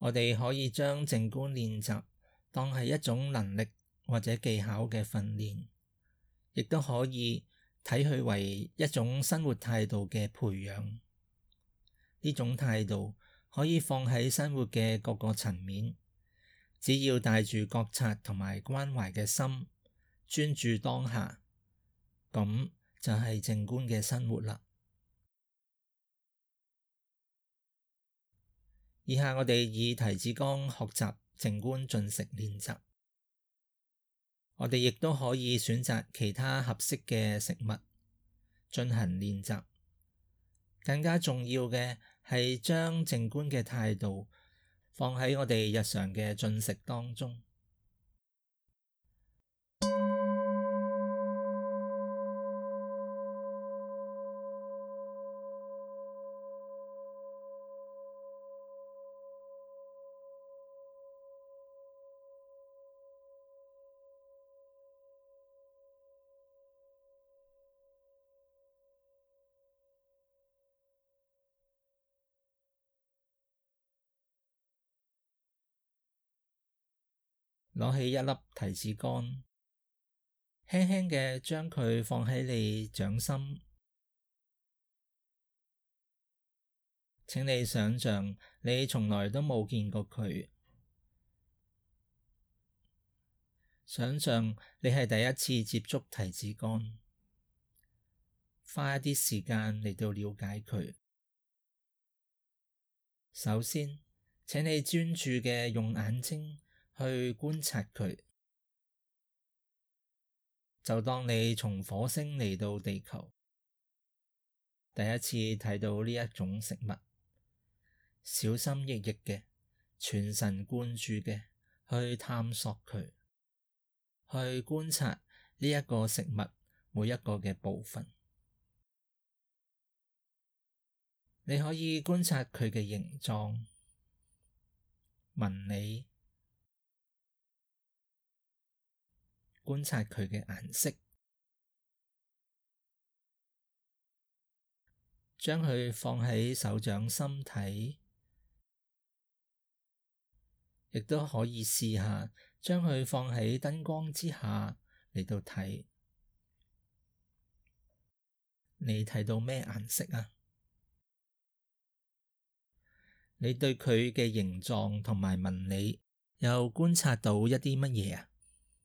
我哋可以將靜觀練習當係一種能力或者技巧嘅訓練，亦都可以睇佢為一種生活態度嘅培養。呢種態度可以放喺生活嘅各個層面，只要帶住覺察同埋關懷嘅心，專注當下，咁就係靜觀嘅生活啦。以下我哋以提子乾學習靜觀進食練習。我哋亦都可以選擇其他合適嘅食物進行練習。更加重要嘅係將靜觀嘅態度放喺我哋日常嘅進食當中。攞起一粒提子乾，輕輕嘅將佢放喺你掌心。請你想象你從來都冇見過佢，想象你係第一次接觸提子乾，花一啲時間嚟到了解佢。首先，請你專注嘅用眼睛去觀察佢，就當你從火星嚟到地球，第一次睇到呢一種食物，小心翼翼嘅，全神貫注嘅去探索佢，去觀察呢一個食物每一個嘅部分。你可以觀察佢嘅形狀、紋理，觀察佢嘅顏色，將佢放喺手掌心睇，亦都可以試下將佢放喺燈光之下嚟到睇。你睇到咩顏色啊？你對佢嘅形狀同埋紋理又觀察到一啲乜嘢啊？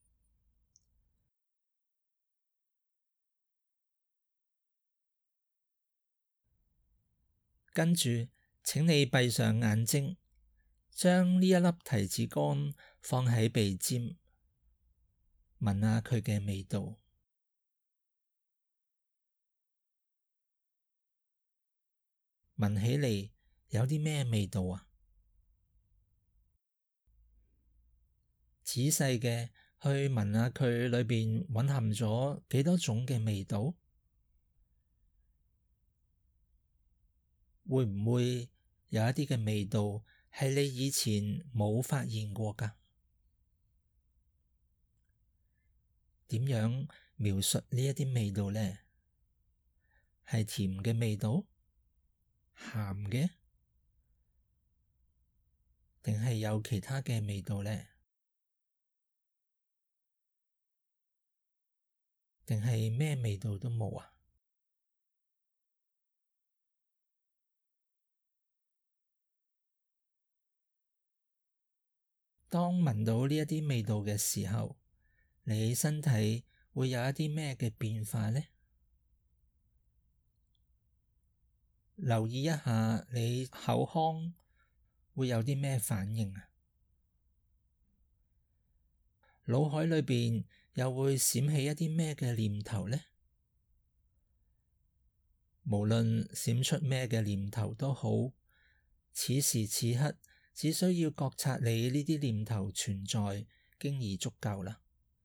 跟住，請你閉上眼睛，將呢一粒提子乾放喺鼻尖，聞下佢嘅味道。聞起嚟有啲咩味道啊？仔細嘅去聞下佢裏邊蘊含咗幾多種嘅味道，會唔會有一啲嘅味道係你以前冇發現過㗎？點樣描述呢一啲味道呢？係甜嘅味道，鹹嘅，定係有其他嘅味道呢？定係咩味道都冇啊？當聞到呢一啲味道嘅時候，你身體會有一啲咩嘅變化呢？留意一下你口腔會有啲咩反應啊？腦海裏邊又會閃起一啲咩嘅念頭呢？無論閃出咩嘅念頭都好，此時此刻只需要覺察你呢啲念頭存在，經已足夠啦。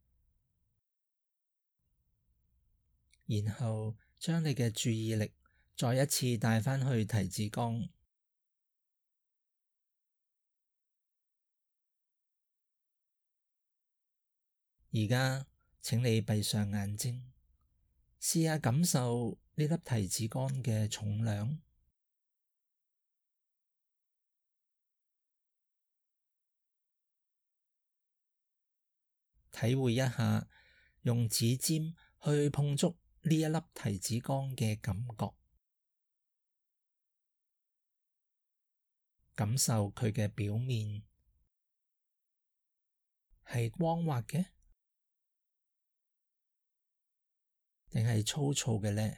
然後將你嘅注意力再一次帶返去提子乾。而家請你閉上眼睛，試下感受呢粒提子乾嘅重量。 體會一下用指尖去碰觸呢一粒提子乾嘅感覺，感受佢嘅表面係光滑嘅，定係粗糙嘅呢？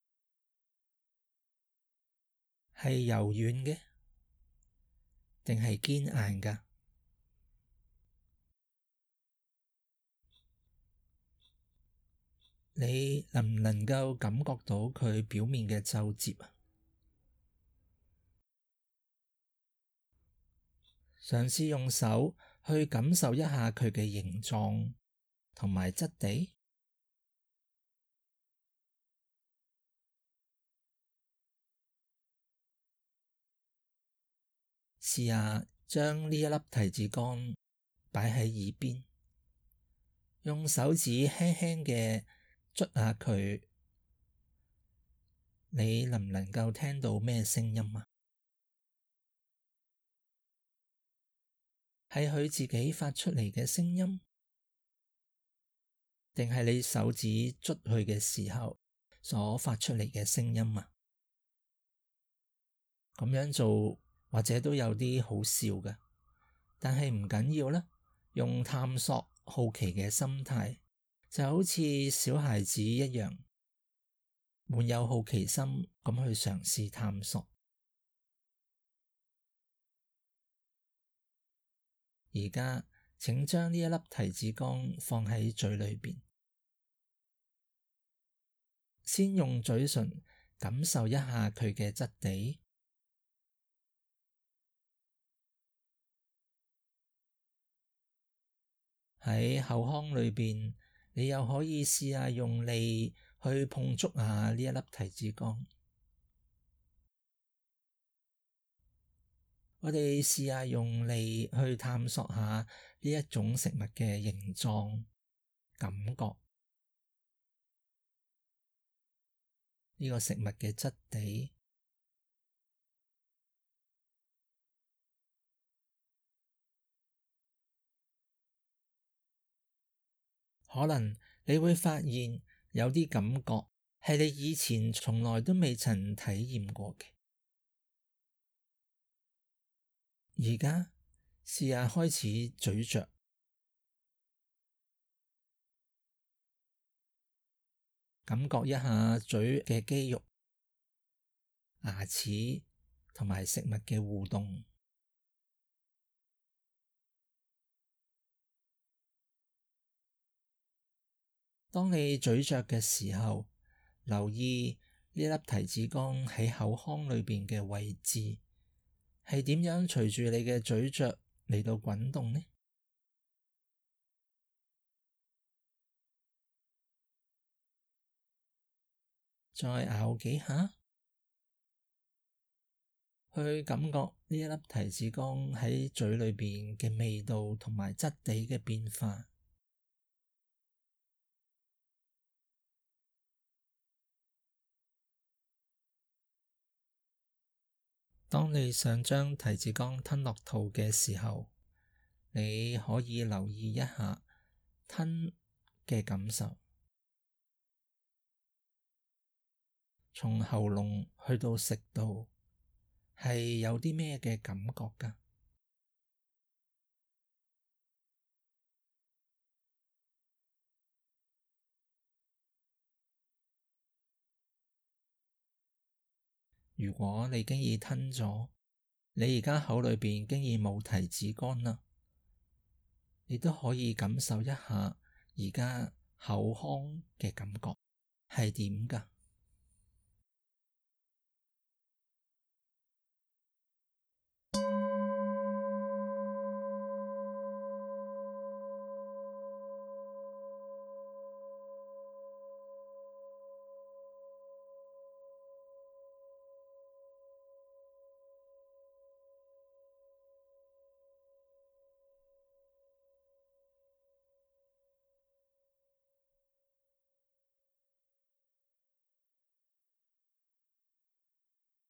係柔軟嘅，定係堅硬㗎？你能唔能夠感覺到佢表面嘅皺褶啊？嘗試用手去感受一下佢嘅形狀同埋質地。試下將呢一粒提子乾擺喺耳邊，用手指輕輕嘅捽下佢，你能唔能夠聽到咩聲音啊？係佢自己發出嚟嘅聲音，定係你手指捽佢嘅時候所發出嚟嘅聲音啊？咁樣做或者都有啲好笑嘅，但係唔緊要啦。用探索好奇嘅心態，就好似小孩子一樣，滿有好奇心咁去嘗試探索。而家請將呢一粒提子乾放喺嘴裏邊，先用嘴唇感受一下佢嘅質地。喺口腔裏邊，你又可以試下用脷去碰觸下呢一粒提子乾。我哋試下用脷去探索下呢一種食物嘅形狀、感覺，呢個食物嘅質地。可能你會發現有啲感覺係你以前從來都未曾體驗過嘅。而家試下開始咀嚼，感覺一下嘴嘅肌肉、牙齒同埋食物嘅互動。當你咀嚼嘅時候，留意呢粒提子乾喺口腔裏邊嘅位置係點樣隨住你嘅咀嚼嚟到滾動呢？再咬幾下，去感覺呢一粒提子乾喺嘴裏邊嘅味道同埋質地嘅變化。當你想將提子乾吞落肚嘅時候，你可以留意一下吞嘅感受，從喉嚨去到食道係有啲咩嘅感覺㗎？如果你經已吞咗，你而家口裏邊經已冇提子乾啦，你都可以感受一下而家口腔嘅感覺係點㗎？